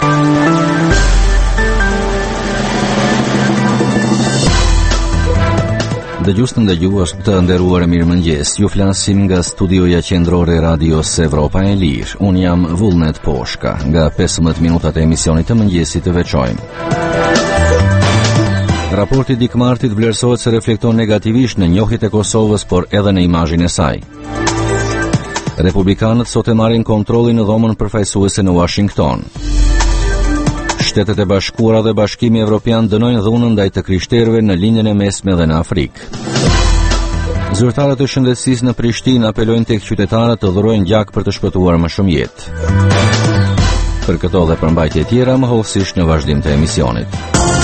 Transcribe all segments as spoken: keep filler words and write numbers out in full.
Dëgjues të ndëgjuar të nderuar, mirëmëngjes. Ju flasim nga studioja qendrore e radios Evropa e Lirë. Unë jam Vullnet Poshka. Nga pesëmbëdhjetë minutat e emisionit të mëngjesit të veçojmë. Raporti Dikmartit vlerësohet se reflekton negativisht në njohjet e Kosovës, por edhe në imazhin e saj. Republikanët sot e marrin kontrollin në dhomën përfaqësuese në Washington. Shtetet e Bashkuara dhe Bashkimi Evropian dënojnë dhunën ndaj të krishterëve në lindjen e mesme dhe në Afrikë. Zyrtarët e shëndetësisë në Prishtinë apelojnë tek qytetarët të dhurojnë gjak për të shpëtuar më shumë jetë. Për këto dhe përmbajtje tjera, më hollësisht në vazhdim të emisionit.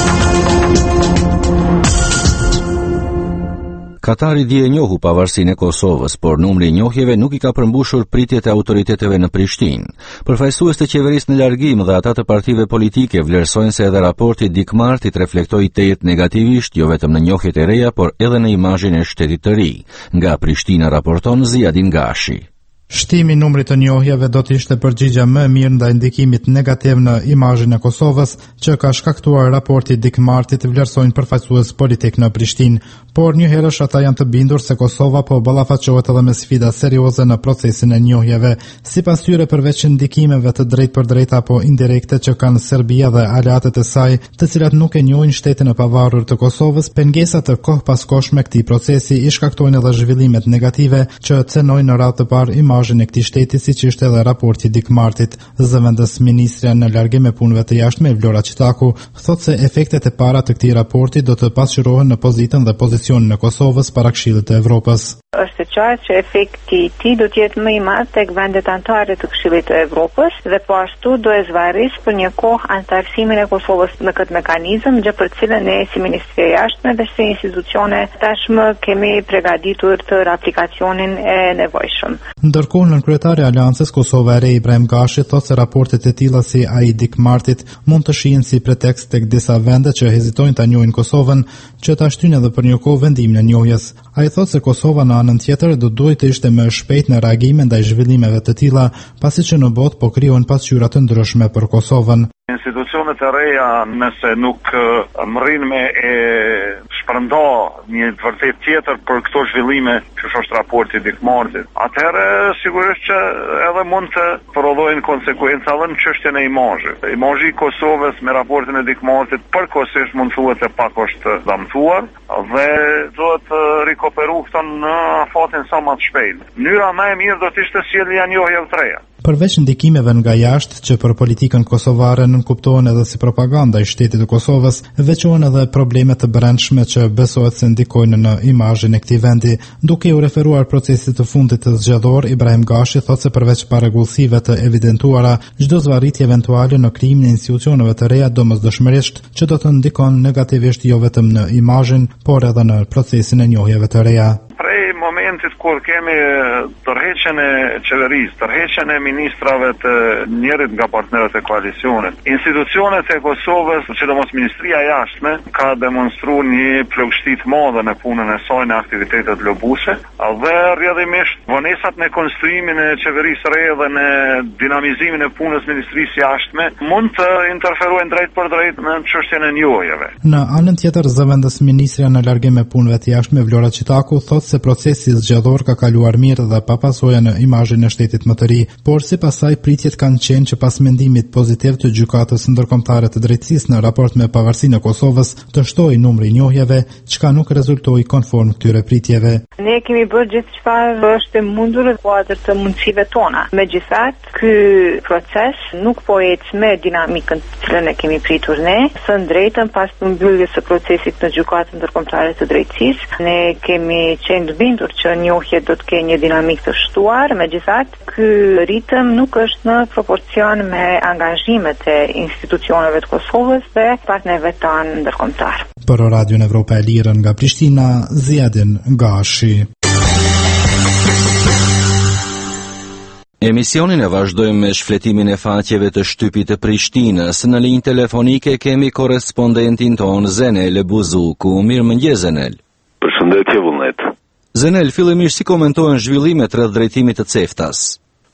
Katari dje e njohu pavarësinë e Kosovës, por numri i njohjeve nuk i ka përmbushur pritjet e autoriteteve në Prishtinë. Përfaqësues të qeverisë në largim dhe ata të partive politike vlerësojnë se edhe raporti Dikmartit reflektoi tejet negativisht jo vetëm në njohjet e reja, por edhe në imazhin e shtetit të ri. Nga Prishtina raporton Ziadin Gashi. Shtimi i numrit të njohjeve do të ishte përgjigje më e mirë ndaj ndikimit negativ në imazhin e Kosovës që ka shkaktuar raporti Dikmartit, vlerësojnë përfaqësues politik në Prishtinë, por njëherësh ata janë të bindur se Kosova po ballafaqohet edhe me sfida serioze në procesin e njohjeve. Sipas tyre, përveç ndikimeve të drejtë për drejtë apo indirekte që kanë Serbia dhe aleatet e saj, të cilat nuk e njohin shtetin e pavarur të Kosovës, pengesat të kohëpaskoshme këtij procesi i shkaktojnë edhe zhvillimet negative që cenojnë në radhë të parë imazhin e këtij shteti, siç ishte edhe raporti Dikmartit. Zëvendës ministrja në largim e punëve të jashtme Vlora Qitaku thotë se efektet e para të këtij raporti do të pasqyrohen në pozitën dhe pozicionin e Kosovës para Këshillit të Evropës. Është e qartë që efekti i tij do të jetë më i madh tek vendet anëtare të Këshillit të Evropës dhe po ashtu do e zvarrisë për një kohë anëtarësimin e Kosovës në këtë mekanizëm, gjë për cilën ne si Ministri e Jashtme dhe si institucione tashmë kemi përgatitur të aplikacionin e nevojshëm. Ndërkohë, nënkryetari i Aleancës Kosova e Re Ibrahim Gashi thotë se raportet e tilla si ai Dikmartit mund të shihen si pretekst tek disa vende që hezitojnë ta njohin Kosovën, që ta shtyjnë edhe për një kohë vendimin e njohjes. Ai thotë se Kosova në anën tjetër do duhet të ishte më shpejt në reagime ndaj zhvillimeve të tilla, pasi që në botë po krijohen pasqyra të ndryshme për Kosovën. Institucionet e reja, nëse nuk mrin me e shpërnda një të vërtet tjetër për këto zhvillime që është raporti Dikmartit, atëherë sigurisht që edhe mund të prodhojnë konsekuenca edhe në çështjen e imazhit. Imazhi i Kosovës me raportin e Dikmartit përkohësisht mund thuhet se pak është dëmtuar dhe duhet të rikuperu këto në fatin sa më të shpejt. Mënyra më e mirë do të ishte sjellja e njohjeve të reja. Përveç ndikimeve nga jashtë që për politikën kosovare nënkuptohen edhe si propaganda i shtetit të Kosovës, veçohen edhe problemet të brendshme që besohet se ndikojnë në imazhin e këtij vendi. Duke u referuar procesit të fundit të zgjedhor, Ibrahim Gashi thotë se përveç parregullsive të evidentuara, çdo zvarritje eventuale në krijimin e institucioneve të reja domosdoshmërisht që do të ndikon negativisht jo vetëm në imazhin, por edhe në procesin e njohjeve të reja. Momentit kur kemi tërheqjen e qeverisë, tërheqjen e ministrave të njërit nga partnerët e koalicionit, institucionet e Kosovës, sidomos Ministria e Jashtme, ka demonstruar një plagështi të madhe në punën e saj në aktivitetet lobuese, dhe rrjedhimisht vonesat në konstruimin e qeverisë re dhe në dinamizimin e punës Ministrisë Jashtme mund të interferojnë drejt për drejt në çështjen e njohjeve. Në anën tjetër, zëvendës ministrja në largim e punëve të jashtme Vlora Qitaku thotë se procesi zgjedhor ka kaluar mirë dhe pa pasoja në imazhin e shtetit më të ri, por sipas saj pritjet kanë qenë që pas mendimit pozitiv të gjykatës ndërkombëtare të drejtësisë në raport me pavarësinë e Kosovës të shtojë numri i njohjeve, çka nuk rezultoi konform këtyre pritjeve. Ne kemi bërë gjithçfarë është e mundur në kuadër të mundësive tona. Megjithatë, ky proces nuk po ecë me dinamikën të cilën e kemi pritur ne. Së drejtën, pas mbylljes së procesit në gjykatën ndërkombëtare të drejtësisë, ne kemi qenë të bindur që njohjet do të kenë një dinamikë të shtuar, megjithatë ky ritëm nuk është në proporcion me angazhimet e institucioneve të Kosovës dhe partnerëve tanë ndërkombëtar. Për Radion Evropa e Lirë nga Prishtina, Ziadin Gashi. Emisionin e vazhdojmë me shfletimin e faqeve të shtypit të Prishtinës. Në linjë telefonike kemi korrespondentin ton Zenel Buzuku. Mirëmëngjes Zenel. Përshëndetje Vullnet. Zenel, fillimisht si komentohen zhvillimet rreth drejtimit të Ceftas?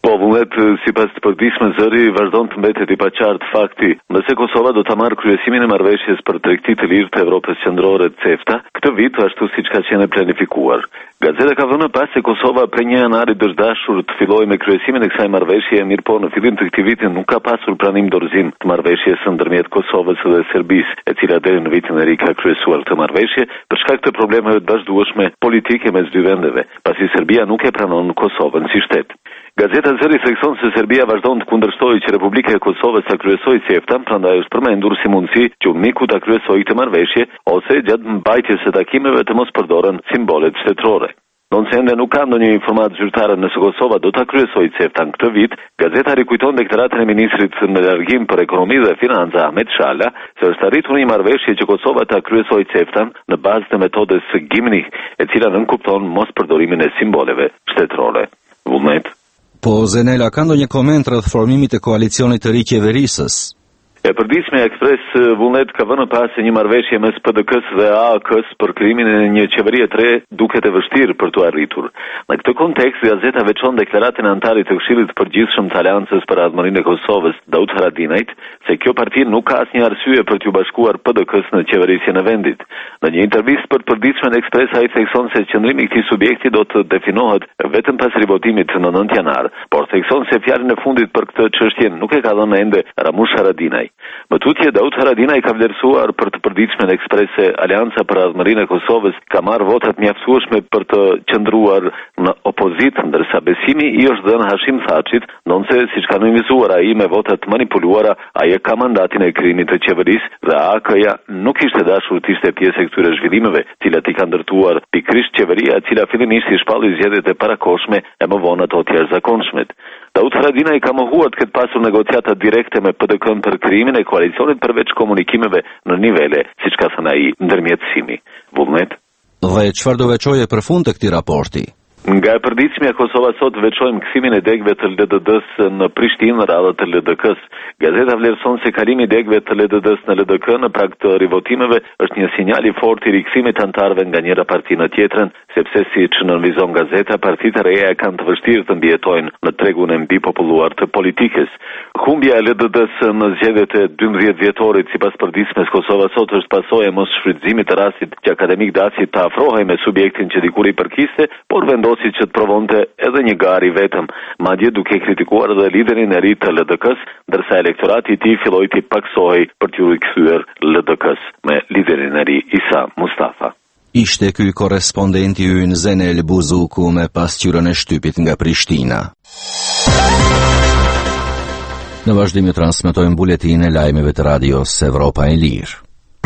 Po vullnet, sipas të përditshme zëri vazhdon të mbetet i paqartë fakti, nëse Kosova do ta marrë kryesimin e marrëveshjes për tregti të lirë të Evropës Qendrore CEFTA, këtë vit ashtu siç ka qenë planifikuar. Gazeta ka vënë pas se Kosova prej një janari dëshdashur të fillojë me kryesimin e kësaj marrëveshje, mirëpo në fillim të këtij viti nuk ka pasur pranim dorëzim të marrëveshjes ndërmjet Kosovës dhe Serbisë, e cila deri në vitin e ri ka kryesuar këtë marrëveshje për shkak të problemeve të vazhdueshme politike mes dy vendeve, pasi Serbia nuk e pranon Kosovën si shtet. Gazeta Zëri thekson se Serbia vazhdon të kundërshtojë që Republika e Kosovës ta kryesojë CEFTA, prandaj është përmendur si mundësi që UNMIK-u ta kryesojë këtë marrëveshje ose gjatë mbajtjes së takimeve të mos përdoren simbolet shtetërore. Nëse ende nuk ka ndonjë informatë zyrtare nëse Kosova do ta kryesojë CEFTA në këtë vit, gazeta rikujton deklaratën e ministrit në largim për ekonomi dhe financa Ahmet Shala se është arritur një marrëveshje që Kosova ta kryesojë CEFTA në bazë të metodës Gimni, e cila nënkupton mos përdorimin e simboleve shtetërore. Vullnet. Po Zenela, ka ndonjë koment rreth formimit të koalicionit të ri qeverisës? E përditshme Ekspres Vullnet ka vënë pas se një marrëveshje mes P D K-s dhe A A K-s për krijimin e një qeverie të re duket e vështirë për t'u arritur. Në këtë kontekst, gazeta veçon deklaratën e antarit të Këshillit të Përgjithshëm të Aleancës për Adhmërinë e Kosovës, Daud Haradinajt, se kjo parti nuk ka asnjë arsye për t'u bashkuar P D K-s në qeverisjen e vendit. Në një intervistë për përditshmen Ekspres, ai thekson se qëndrimi i këtij subjekti do të definohet vetëm pas rivotimit në nëntë janar, por thekson se fjalën e fundit për këtë çështje nuk e ka dhënë ende Ramush Haradinaj. Më tutje, Daud Haradinaj ka vlerësuar për të përditshmen Ekspres se Aleanca për Adhmërinë e Kosovës ka marrë votat mjaftueshme për të qëndruar në opozitë, ndërsa besimi i është dhënë Hashim Thaçit, ndonse siç kanë invizuar ai me votat manipuluara, ai e ka mandatin e krijimit të qeverisë dhe A K-ja nuk ishte dashur të ishte pjesë e këtyre zhvillimeve, të cilat i kanë ndërtuar pikërisht qeveria, e cila fillimisht i shpalli zgjedhjet e parakohshme e më vonë ato të jashtëzakonshme. Daud Haradinaj ka mohuar të ketë pasur negociata direkte me P D K-n për krijimin e koalicionit përveç komunikimeve në nivele, siç ka thënë ai, ndërmjetësimi. Vullnet. Dhe çfarë do veçoje për fund të këtij raporti? Nga e përditshmja Kosova sot veçojmë kthimin e degëve të L D D-s në Prishtinë në radhë të L D K-s. Gazeta vlerëson se kalimi i degëve të L D D-s në L D K në prag të rivotimeve është një sinjal i fortë i rikthimit të anëtarëve nga njëra parti në tjetrën, sepse siç nënvizon gazeta, partitë e reja kanë të vështirë të mbijetojnë në tregun e mbipopulluar të politikës. Humbja e L D D-s në zgjedhjet e dymbëdhjetë vjetorit sipas përditshmes Kosova sot është pasojë e mos shfrytëzimit të rastit që akademik Daci të afrohej me subjektin që dikur i përkiste, por vendosi që të provonte edhe një gari vetëm, madje duke kritikuar edhe liderin e ri të L D K-s, ndërsa elektorati i tij filloi të paksohej për t'u rikthyer L D K-s me liderin e ri Isa Mustafa. Ishte ky korrespondenti ynë Zenel Buzuku me pasqyrën e shtypit nga Prishtina. Në vazhdim ju transmetojmë buletin e lajmeve të radios Evropa e Lirë.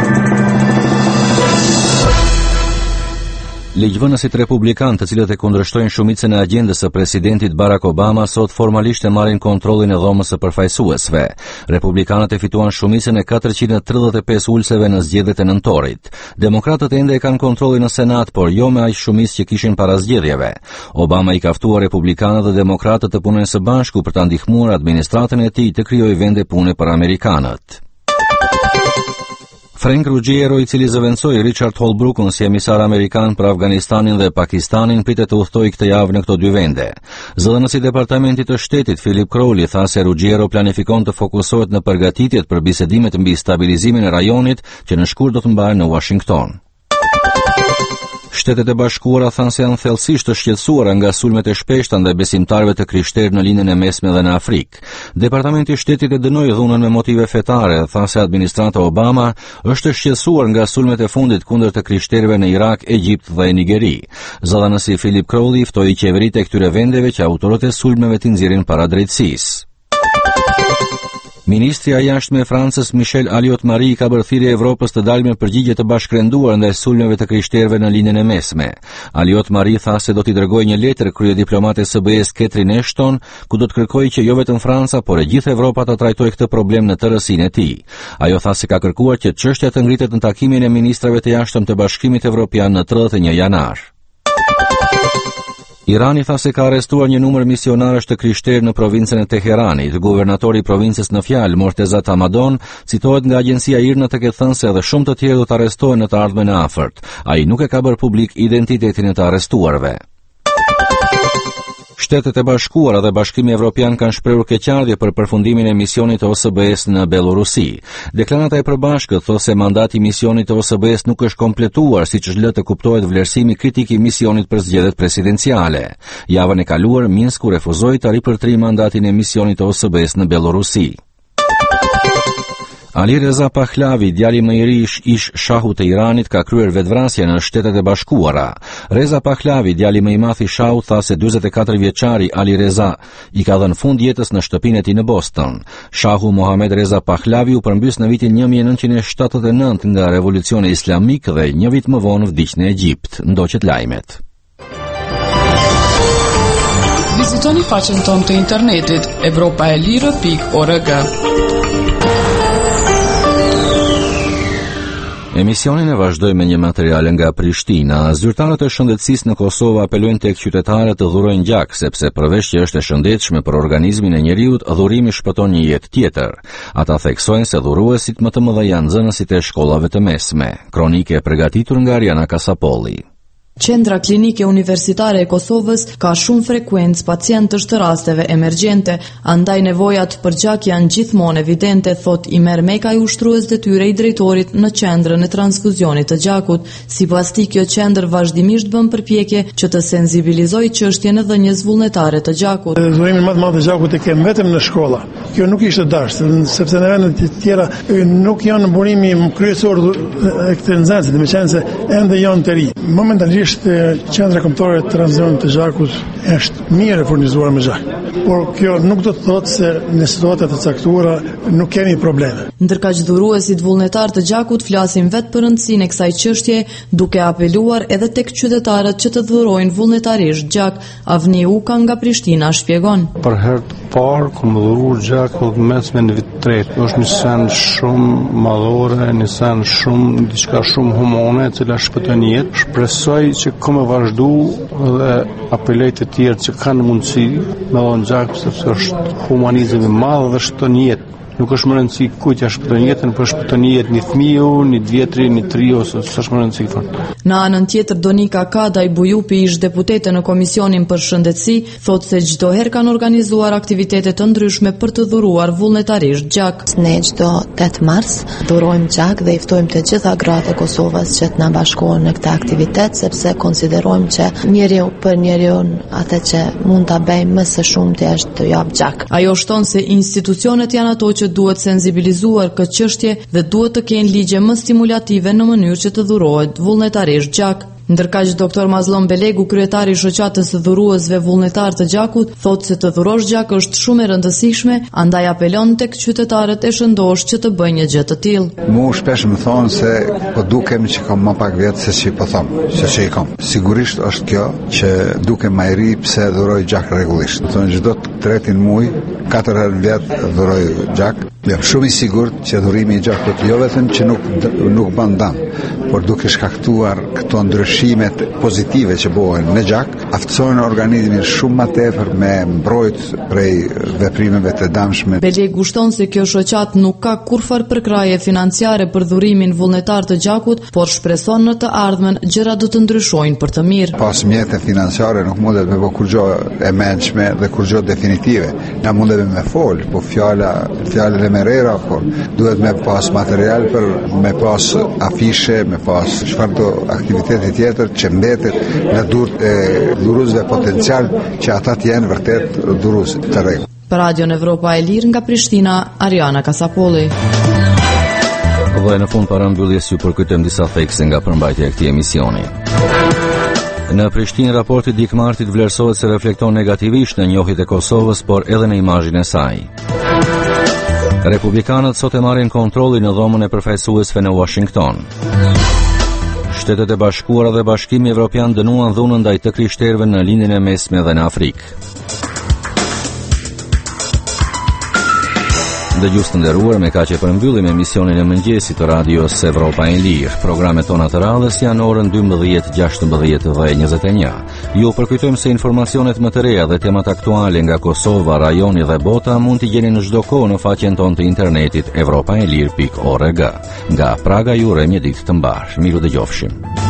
Ligjvënësit republikan, të cilët e kundërshtojnë shumicën e agjendës së presidentit Barack Obama, sot formalisht e marrin kontrollin e dhomës së përfaqësuesve. Republikanët e fituan shumicën e katërqind e tridhjetë e pesë ulëseve në zgjedhjet e nëntorit. Demokratët ende e kanë kontrollin në Senat, por jo me aq shumicë që kishin para zgjedhjeve. Obama i ka ftuar republikanët dhe demokratët të punojnë së bashku për ta ndihmuar administratën e tij të krijojë vende pune për amerikanët. Frank Ruggiero, i cili zëvendësoi Richard Holbrookun si emisar amerikan për Afganistanin dhe Pakistanin, pritet të udhtojë këtë javë në këto dy vende. Zëdhënësi i Departamentit të Shtetit Philip Crowley tha se Ruggiero planifikon të fokusohet në përgatitjet për bisedimet mbi stabilizimin e rajonit që në shkurt do të mbahen në Washington. Shtetet e Bashkuara thanë se janë thellësisht të shqetësuara nga sulmet e shpeshta ndaj besimtarëve të krishterë në linjën e mesme dhe në Afrikë. Departamenti i Shtetit e dënoi dhunën me motive fetare, tha se administrata Obama është e shqetësuar nga sulmet e fundit kundër të krishterëve në Irak, Egjipt dhe Nigeri. Zëdhënësi Philip Crowley ftoi qeveritë e këtyre vendeve që autorët e sulmeve t'i nxjerrin para drejtësisë. Ministri i Jashtëm i Francës Michel Alliot-Marie ka bërë thirrje Evropës të dalë me përgjigje të bashkërenduar ndaj sulmeve të krishterëve në linjën e mesme. Alliot-Marie tha se do t'i dërgojë një letër kryediplomates së B E S Catherine Ashton, ku do të kërkojë që jo vetëm Franca, por e gjithë Evropa të trajtojë këtë problem në tërësinë e tij. Ajo tha se ka kërkuar që çështja të ngritet në takimin e ministrave të jashtëm të Bashkimit Evropian në tridhjetë e një janar. Irani tha se ka arrestuar një numër misionarësh të krishterë në provincën e Teheranit. Guvernatori i provincës në fjalë, Morteza Tamadon, citohet nga agjencia I R N A të ketë thënë se edhe shumë të tjerë do të arrestohen në të ardhmen e afërt. Ai nuk e ka bërë publik identitetin e të arrestuarve. Shtetet e Bashkuara dhe Bashkimi Evropian kanë shprehur keqardhje për përfundimin e misionit të O S B-s në Belorusi. Deklarata e përbashkët thotë se mandati i misionit të O S B-s nuk është kompletuar, siç është lë të kuptohet vlerësimi kritik i misionit për zgjedhjet presidenciale. Javën e kaluar Minsku refuzoi të ripërtrijë mandatin e misionit të O S B-s në Belorusi. Ali Reza Pahlavi, djali më i ri ish shahut të Iranit, ka kryer vetvrasje në Shtetet e Bashkuara. Reza Pahlavi, djali më i madh i shahut, tha se dyzet e katër vjeçari Ali Reza i ka dhënë fund jetës në shtëpinë e tij në Boston. Shahu Mohamed Reza Pahlavi u përmbys në vitin një mijë e nëntëqind e shtatëdhjetë e nëntë nga revolucioni islamik dhe një vit më vonë vdiq në Egjipt. Ndoqet lajmet. Vizitoni faqen tonë të internetit evropaelire pikë org. Emisionin e vazhdoj me një material nga Prishtina. Zyrtarët e shëndetësisë në Kosovë apelojnë tek qytetarët të dhurojnë gjak, sepse përveç që është e shëndetshme për organizmin e njeriut, dhurimi shpëton një jetë tjetër. Ata theksojnë se dhuruesit më të mëdha janë nxënësit e shkollave të mesme. Kronike e përgatitur nga Ariana Kasapolli. Qendra Klinike Universitare e Kosovës ka shumë frekuencë pacientësh të rasteve emergjente, andaj nevojat për gjak janë gjithmonë evidente, thot Imer Mekaj, ushtrues detyre i drejtorit në qendrën e transfuzionit të gjakut. Sipas tij, kjo qendër vazhdimisht bën përpjekje që të sensibilizojë çështjen e dhënies vullnetare të gjakut. Dhurimin më të madh të gjakut e kemë vetëm në shkolla. Kjo nuk ishte dashur, sepse në vendet e tjera nuk janë burimi kryesor e këtij nxënësi, dhe meqense se ende janë të ri. Momentalisht qendra kombëtare e transfuzionit të gjakut është mirë e furnizuar me gjak. Por kjo nuk do të thotë se në situata të caktuara nuk kemi probleme. Ndërkaq dhuruesit vullnetar të gjakut flasin vetë për rëndësinë e kësaj çështje, duke apeluar edhe tek qytetarët që të dhurojnë vullnetarisht gjak. Avni Uka nga Prishtina shpjegon. Për herë të parë kam dhuruar gjak në mesme në vit të tretë. Është një sen shumë madhore, një sen shumë diçka shumë humane, e cila shpëton jetë. Shpresoj që kam e vazhdu dhe apeloj të tjerë që kanë mundësi me dhënë gjak, sepse është humanizëm i madh dhe shpëton jetë. Nuk është më rëndësi kujt ja shpëton jetën, por shpëton jetën një fëmiu, një vjetri, një tri ose s'është më rëndësi fort. Në anën tjetër, Donika Kadaj Bujupi, ish deputete në Komisionin për Shëndetësi, thotë se çdo herë kanë organizuar aktivitete të ndryshme për të dhuruar vullnetarisht gjak. Ne çdo tetë mars dhurojmë gjak dhe i ftojmë të gjitha gratë e Kosovës që të na bashkohen në këtë aktivitet, sepse konsiderojmë që njeriu për njeriu atë që mund ta bëjmë më së shumti është të jap gjak. Ajo shton se institucionet janë ato që duhet sensibilizuar këtë çështje dhe duhet të kenë ligje më stimulative në mënyrë që të dhurohet vullnetarisht gjak. Ndërkaq doktor Mazlon Belegu, kryetari i shoqatës së dhuruesve vullnetar të gjakut, thotë se të dhurosh gjak është shumë e rëndësishme, andaj apelon tek qytetarët e shëndosh që të bëjnë një gjë të tillë. Mu shpesh më thonë se po dukem që kam më pak vjet se si po them, se që i kam. Sigurisht është kjo që dukem më i ri pse dhuroj gjak rregullisht. Do të çdo të tretin muaj, katër herë në vit dhuroj gjak. Jam shumë i sigurt që dhurimi i gjakut jo vetëm që nuk nuk bën dëm, por duke shkaktuar këto ndryshimet pozitive që bëhen në gjak, aftësojnë organizmin shumë më tepër me mbrojt prej veprimeve të dëmshme. Belegu shton se kjo shoqat nuk ka kurfar përkraje financiare për dhurimin vullnetar të gjakut, por shpreson në të ardhmen gjërat do të ndryshojnë për të mirë. Pas mjete financiare nuk mundet me bë kurrë e mendshme dhe kurrë definitive. Na mundet me fol, po fjala fjalë merera, por duhet me pas material për me pas afishe, me pas çfarë do aktiviteti tjetër që mbetet në durë e dhuruesve potencial që ata të jenë vërtet dhurues të rregull. Për Radion Evropa e Lirë nga Prishtina, Ariana Kasapolli. Dhe në fund parambyljes ju përkujtojmë disa thekse nga përmbajtja e këtij emisioni. Në Prishtinë, raporti dikmartit vlerësohet se reflekton negativisht në njohjet e Kosovës, por edhe në imazhin e saj. Republikanët sot e marrin kontrollin në dhomën e përfaqësuesve në Washington. Shtetet e Bashkuara dhe Bashkimi Evropian dënuan dhunën ndaj të krishterëve në lindjen e mesme dhe në Afrikë. Dëgjues të nderuar, me kaq e përmbyllim emisionin e mëngjesit të radios Evropa e Lirë. Programet tona të radhës janë orën dymbëdhjetë, gjashtëmbëdhjetë dhe njëzet e një. Ju përkujtojmë se informacionet më të reja dhe temat aktuale nga Kosova, rajoni dhe bota mund t'i gjeni në çdo kohë në faqen tonë të internetit evropaelir pikë org. Nga Praga ju urojmë një ditë të mbar. Miru dëgjofshim.